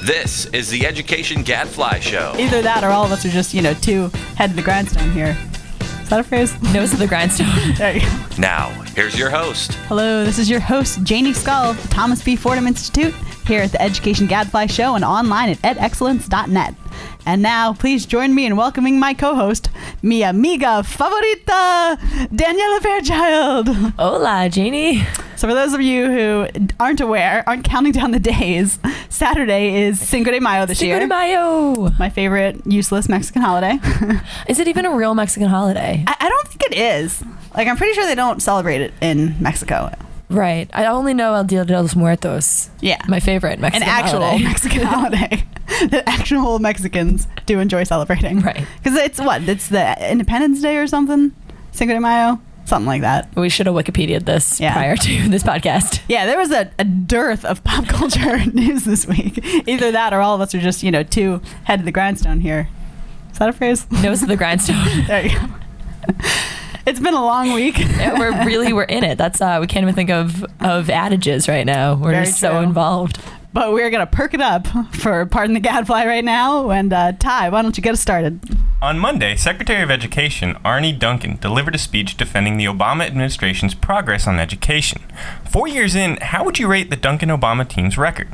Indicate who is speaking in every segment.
Speaker 1: This is the Education Gadfly Show.
Speaker 2: Either that or all of us are just, too head to the grindstone here. Is that a phrase?
Speaker 3: Nose to the grindstone.
Speaker 2: There you go.
Speaker 1: Now, here's your host.
Speaker 2: Hello, this is your host, Janie Scull of the Thomas B. Fordham Institute, here at the Education Gadfly Show and online at edexcellence.net. And now, please join me in welcoming my co-host, mi amiga favorita, Daniela Fairchild.
Speaker 3: Hola, Janie.
Speaker 2: So for those of you who aren't counting down the days, Saturday is Cinco de Mayo this year.
Speaker 3: Cinco de Mayo.
Speaker 2: My favorite useless Mexican holiday.
Speaker 3: Is it even a real Mexican holiday?
Speaker 2: I don't think it is. I'm pretty sure they don't celebrate it in Mexico.
Speaker 3: Right. I only know El Dia de los Muertos.
Speaker 2: Yeah.
Speaker 3: My favorite Mexican holiday.
Speaker 2: An actual Mexican holiday that actual Mexicans do enjoy celebrating.
Speaker 3: Right.
Speaker 2: Because it's the Independence Day or something? Cinco de Mayo? Something like that.
Speaker 3: We should have Wikipedia'd this prior to this podcast.
Speaker 2: Yeah, there was a dearth of pop culture news this week. Either that or all of us are just, too head to the grindstone here. Is that a phrase?
Speaker 3: Nose to the grindstone.
Speaker 2: There you go. It's been a long week.
Speaker 3: Yeah, we're in it. That's we can't even think of adages right now. We're
Speaker 2: Very
Speaker 3: just
Speaker 2: true.
Speaker 3: so involved.
Speaker 2: But we're going to perk it up for Pardon the Gadfly right now. And Ty, why don't you get us started?
Speaker 4: On Monday, Secretary of Education Arne Duncan delivered a speech defending the Obama administration's progress on education. 4 years in, how would you rate the Duncan-Obama team's record?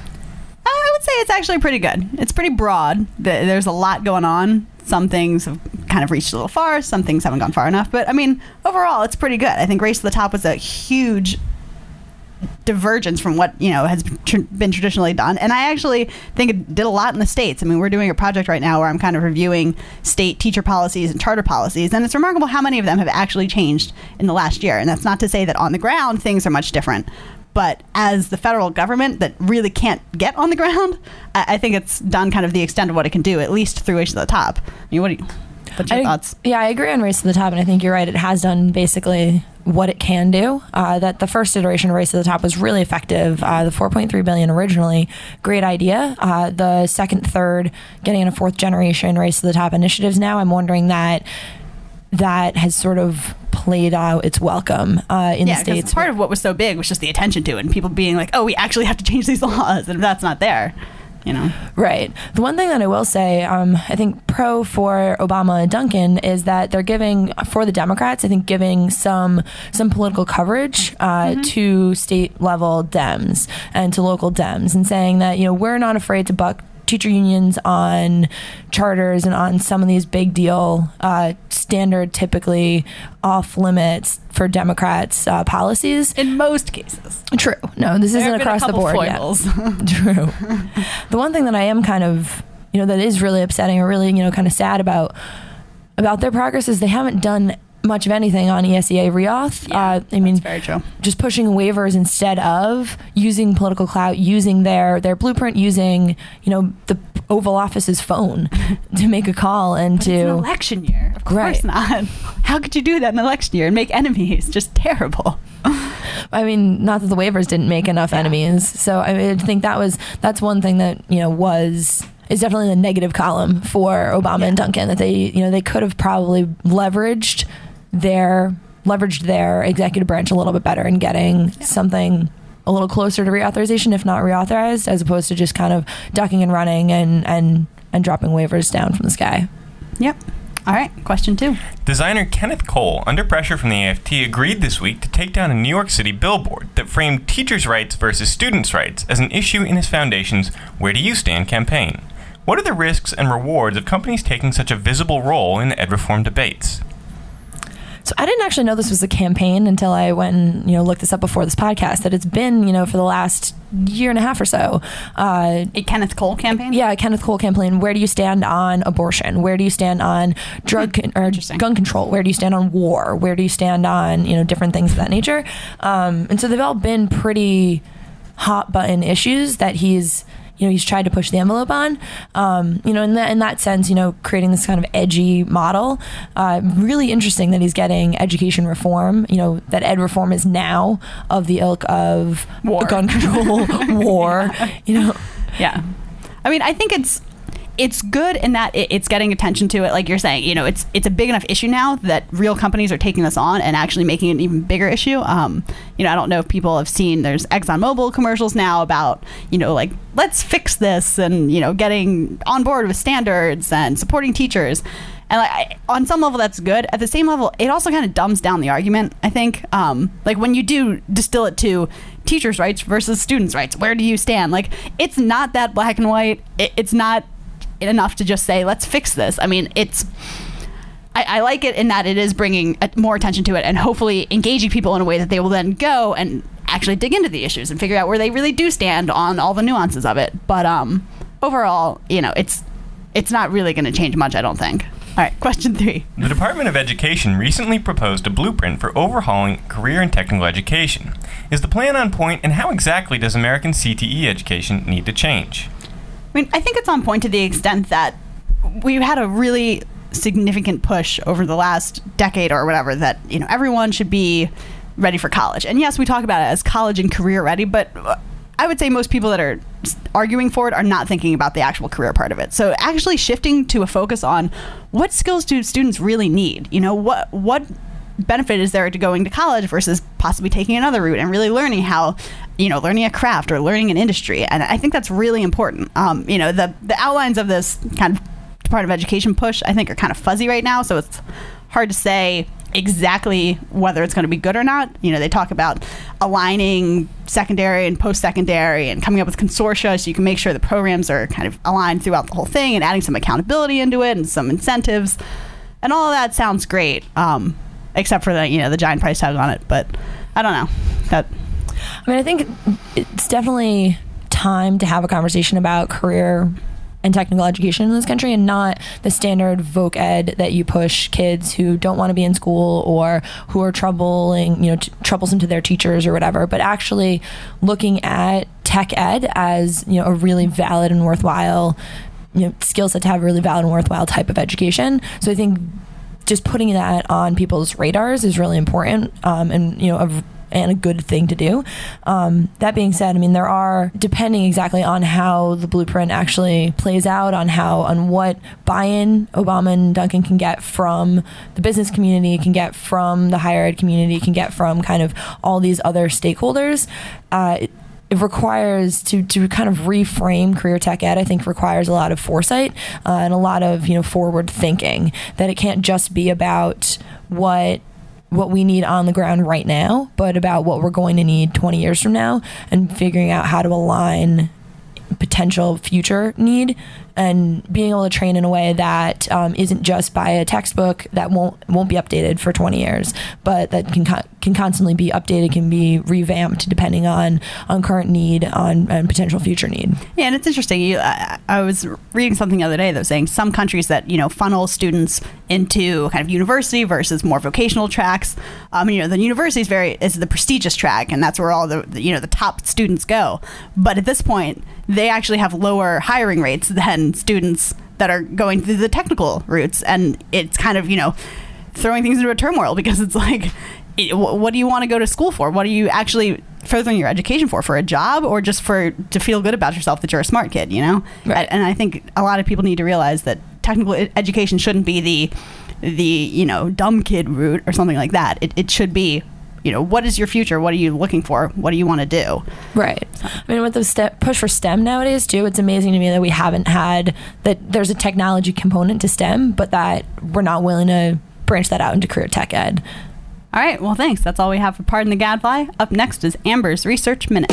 Speaker 2: I would say it's actually pretty good. It's pretty broad. There's a lot going on. Some things have kind of reached a little far. Some things haven't gone far enough. But, overall, it's pretty good. I think Race to the Top was a huge divergence from what, has been traditionally done. And I actually think it did a lot in the states. We're doing a project right now where I'm kind of reviewing state teacher policies and charter policies. And it's remarkable how many of them have actually changed in the last year. And that's not to say that on the ground things are much different. But as the federal government that really can't get on the ground, I think it's done kind of the extent of what it can do, at least through Race to the Top. What's your thoughts?
Speaker 3: Yeah, I agree on Race to the Top, and I think you're right. It has done basically what it can do. That the first iteration of Race to the Top was really effective. The $4.3 billion originally, great idea. The second, third, getting in a fourth generation Race to the Top initiatives now, I'm wondering that has sort of played out its welcome in the states.
Speaker 2: Part of what was so big was just the attention to it and people being like, oh, we actually have to change these laws, and if that's not there,
Speaker 3: Right. The one thing that I will say, I think pro for Obama and Duncan is that they're giving, for the Democrats, I think giving some political coverage to state level Dems and to local Dems, and saying that, we're not afraid to buck teacher unions on charters and on some of these big deal standard, typically off limits for Democrats policies.
Speaker 2: In most cases.
Speaker 3: True. No, this isn't across the board yet. True. The one thing that I am kind of, that is really upsetting or really, kind of sad about their progress is they haven't done much of anything on ESEA reauth.
Speaker 2: That's very true.
Speaker 3: Just pushing waivers instead of using political clout, using their blueprint, using, the Oval Office's phone to make a call and
Speaker 2: It's an election year. Of course not. How could you do that in an election year and make enemies? Just terrible.
Speaker 3: Not that the waivers didn't make enough enemies. So I think that's one thing that, is definitely the negative column for Obama and Duncan, that they could have probably leveraged their executive branch a little bit better in getting something a little closer to reauthorization, if not reauthorized, as opposed to just kind of ducking and running and dropping waivers down from the sky.
Speaker 2: Yep. All right, question 2.
Speaker 4: Designer Kenneth Cole, under pressure from the AFT, agreed this week to take down a New York City billboard that framed teachers' rights versus students' rights as an issue in his foundation's Where Do You Stand campaign. What are the risks and rewards of companies taking such a visible role in ed reform debates?
Speaker 3: So I didn't actually know this was a campaign until I went and, looked this up before this podcast, that it's been, for the last year and a half or so.
Speaker 2: A Kenneth Cole campaign?
Speaker 3: Yeah, a Kenneth Cole campaign. Where do you stand on abortion? Where do you stand on gun control? Where do you stand on war? Where do you stand on, different things of that nature? And so they've all been pretty hot button issues that he's tried to push the envelope on, in that sense, creating this kind of edgy model. Really interesting that he's getting education reform, that ed reform is now of the ilk of
Speaker 2: war.
Speaker 3: Gun control, war,
Speaker 2: Yeah. I think it's good in that it's getting attention to it. Like you're saying, you know, it's a big enough issue now that real companies are taking this on and actually making it an even bigger issue. You know, I don't know if people have seen, there's ExxonMobil commercials now about, you know, like, let's fix this, and, you know, getting on board with standards and supporting teachers. And like, on some level, that's good. At the same level, it also kind of dumbs down the argument, I think. Like when you do distill it to teachers' rights versus students' rights, where do you stand? Like, it's not that black and white. It's not enough to just say, let's fix this. I mean, I like it in that it is bringing more attention to it and hopefully engaging people in a way that they will then go and actually dig into the issues and figure out where they really do stand on all the nuances of it. But overall, you know, it's not really going to change much, I don't think. All right, question 3.
Speaker 4: The Department of Education recently proposed a blueprint for overhauling career and technical education. Is the plan on point, and how exactly does American CTE education need to change?
Speaker 2: I mean, I think it's on point to the extent that we've had a really significant push over the last decade or whatever that, you know, everyone should be ready for college. And yes, we talk about it as college and career ready, but I would say most people that are arguing for it are not thinking about the actual career part of it. So actually shifting to a focus on what skills do students really need? You know, what benefit is there to going to college versus possibly taking another route and really learning how, you know, learning a craft or learning an industry. And I think that's really important. You know, the outlines of this kind of Department of Education push, I think, are kind of fuzzy right now. So it's hard to say exactly whether it's going to be good or not. You know, they talk about aligning secondary and post-secondary and coming up with consortia so you can make sure the programs are kind of aligned throughout the whole thing and adding some accountability into it and some incentives. And all of that sounds great. Except for the, you know, the giant price tag on it, but I don't know.
Speaker 3: I mean, I think it's definitely time to have a conversation about career and technical education in this country, and not the standard voc ed that you push kids who don't want to be in school or who are troublesome to their teachers or whatever, but actually looking at tech ed as, you know, a really valid and worthwhile, you know, skill set to have a really valid and worthwhile type of education. So I think just putting that on people's radars is really important, and, you know, and a good thing to do. That being said, I mean, there are, depending exactly on how the blueprint actually plays out, on what buy-in Obama and Duncan can get from the business community, can get from the higher ed community, can get from kind of all these other stakeholders. It requires to kind of reframe career tech ed, I think requires a lot of foresight and a lot of, you know, forward thinking, that it can't just be about what we need on the ground right now, but about what we're going to need 20 years from now, and figuring out how to align potential future need and being able to train in a way that isn't just by a textbook that won't be updated for 20 years, but that can constantly be updated, can be revamped depending on current need, on potential future need.
Speaker 2: Yeah, and it's interesting. I was reading something the other day that was saying some countries that, you know, funnel students into kind of university versus more vocational tracks. You know, the university is the prestigious track, and that's where all the you know, the top students go. But at this point, they actually have lower hiring rates than students that are going through the technical routes, and it's kind of, you know, throwing things into a turmoil, because it's like, what do you want to go to school for? What are you actually furthering your education for a job, or just to feel good about yourself that you're a smart kid, you know? Right. And I think a lot of people need to realize that technical education shouldn't be the you know, dumb kid route or something like that. It should be, you know, what is your future? What are you looking for? What do you want to do?
Speaker 3: Right. I mean, with the push for STEM nowadays too, it's amazing to me that we haven't had that. There's a technology component to STEM, but that we're not willing to branch that out into career tech ed.
Speaker 2: All right. Well, thanks. That's all we have for Pardon the Gadfly. Up next is Amber's Research Minute.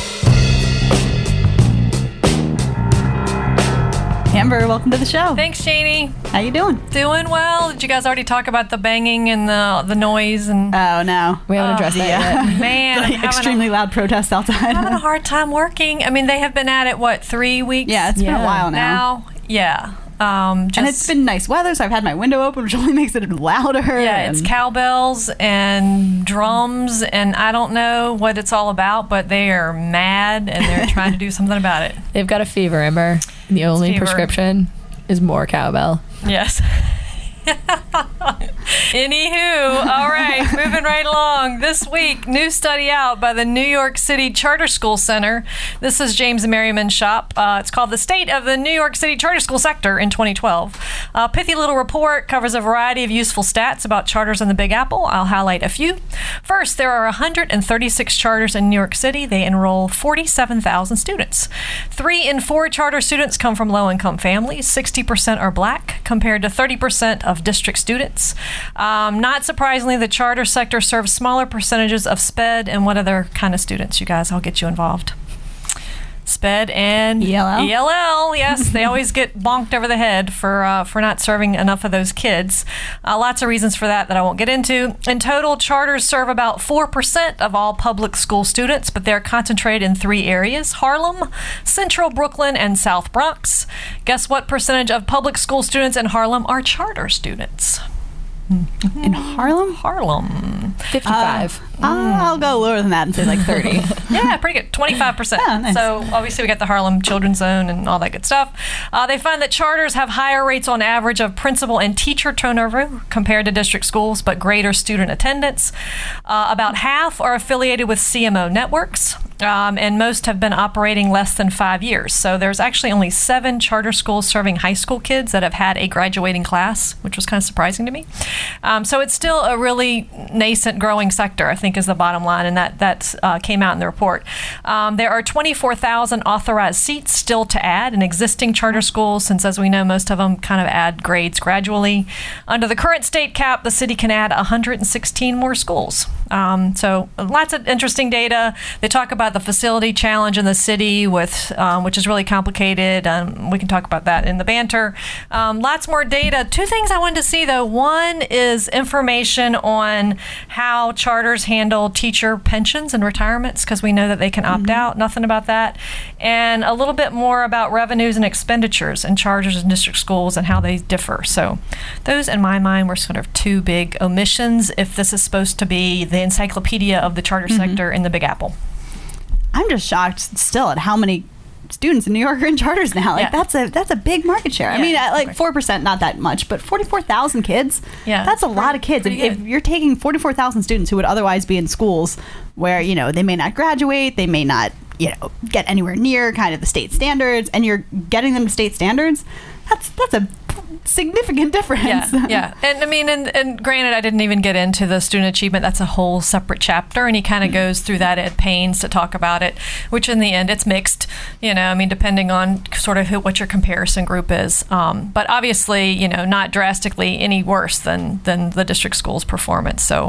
Speaker 2: Amber, welcome to the show.
Speaker 5: Thanks, Janie.
Speaker 2: How you doing?
Speaker 5: Doing well. Did you guys already talk about the banging and the noise? And
Speaker 2: oh, no.
Speaker 3: We haven't addressed that yet.
Speaker 5: Man.
Speaker 2: The extremely loud protests outside.
Speaker 5: I'm having a hard time working. I mean, they have been at it, 3 weeks?
Speaker 2: Yeah, it's been a while now.
Speaker 5: Yeah.
Speaker 2: And it's been nice weather, so I've had my window open, which only makes it louder.
Speaker 5: Yeah, it's cowbells and drums, and I don't know what it's all about, but they are mad, and they're trying to do something about it.
Speaker 3: They've got a fever, Amber. The only prescription is more cowbell.
Speaker 5: Yes. Anywho, all right, moving right along. This week, new study out by the New York City Charter School Center. This is James Merriman's shop. It's called The State of the New York City Charter School Sector in 2012. Pithy little report, covers a variety of useful stats about charters in the Big Apple. I'll highlight a few. First, there are 136 charters in New York City. They enroll 47,000 students. 3 in 4 charter students come from low-income families. 60% are black, compared to 30% of district students. Not surprisingly, the charter sector serves smaller percentages of SPED and what other kind of students, you guys? I'll get you involved. SPED and ELL, yes, they always get bonked over the head for not serving enough of those kids. Lots of reasons for that I won't get into. In total, charters serve about 4% of all public school students, but they're concentrated in 3 areas: Harlem, Central Brooklyn, and South Bronx. Guess what percentage of public school students in Harlem are charter students?
Speaker 2: In Harlem?
Speaker 5: Harlem.
Speaker 3: 55.
Speaker 2: I'll go lower than that and say like 30.
Speaker 5: Yeah, pretty good. 25%.
Speaker 2: Oh, nice.
Speaker 5: So obviously we got the Harlem Children's Zone and all that good stuff. They find that charters have higher rates on average of principal and teacher turnover compared to district schools, but greater student attendance. About half are affiliated with CMO networks, and most have been operating less than 5 years. So there's actually only 7 charter schools serving high school kids that have had a graduating class, which was kind of surprising to me. So it's still a really nascent, growing sector, I think, is the bottom line, and that came out in the report. There are 24,000 authorized seats still to add in existing charter schools, since, as we know, most of them kind of add grades gradually. Under the current state cap, the city can add 116 more schools. So lots of interesting data. They talk about the facility challenge in the city, with which is really complicated. We can talk about that in the banter. Lots more data. 2 things I wanted to see, though. One is information on how charters handle teacher pensions and retirements, because we know that they can opt out. Nothing about that. And a little bit more about revenues and expenditures in charters and district schools and how they differ. So those, in my mind, were sort of 2 big omissions if this is supposed to be the encyclopedia of the charter sector in the Big Apple.
Speaker 2: I'm just shocked still at how many students in New York are in charters now. Like, that's a big market share. I mean, like 4%, not that much, but 44,000 kids. Yeah, that's a lot of kids. If you're taking 44,000 students who would otherwise be in schools where, they may not graduate, they may not, get anywhere near kind of the state standards, and you're getting them to state standards, that's a significant difference.
Speaker 5: Yeah. And I mean, and granted, I didn't even get into the student achievement. That's a whole separate chapter, and he kind of goes through that at pains to talk about it, which in the end, it's mixed, I mean, depending on sort of what your comparison group is. But obviously, not drastically any worse than the district school's performance. So,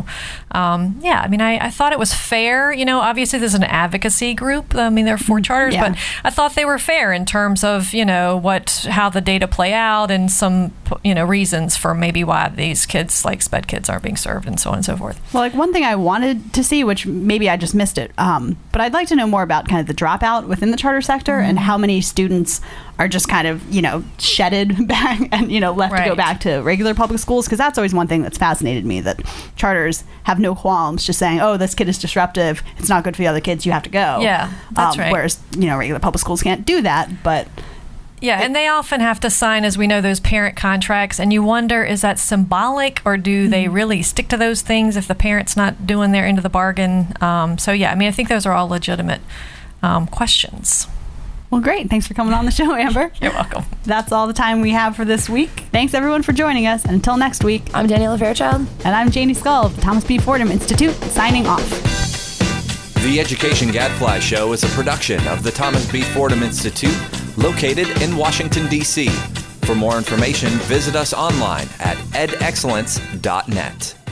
Speaker 5: I mean, I thought it was fair. Obviously there's an advocacy group. I mean, there are 4 charters, but I thought they were fair in terms of, how the data play out, and some, reasons for maybe why these kids, like SPED kids, aren't being served, and so on and so forth.
Speaker 2: Well, like, one thing I wanted to see, which maybe I just missed it, but I'd like to know more about kind of the dropout within the charter sector and how many students are just kind of, shedded back and, left to go back to regular public schools, because that's always one thing that's fascinated me, that charters have no qualms just saying, oh, this kid is disruptive, it's not good for the other kids, you have to go.
Speaker 5: Yeah, that's right.
Speaker 2: Whereas, regular public schools can't do that, but...
Speaker 5: Yeah, and they often have to sign, as we know, those parent contracts, and you wonder, is that symbolic, or do they really stick to those things if the parent's not doing their end of the bargain? So, yeah, I mean, I think those are all legitimate questions.
Speaker 2: Well, great. Thanks for coming on the show, Amber.
Speaker 5: You're welcome.
Speaker 2: That's all the time we have for this week. Thanks, everyone, for joining us. And until next week,
Speaker 3: I'm Daniela Fairchild.
Speaker 2: And I'm Janie Skull of the Thomas B. Fordham Institute, signing off.
Speaker 1: The Education Gadfly Show is a production of the Thomas B. Fordham Institute, located in Washington, D.C. For more information, visit us online at edexcellence.net.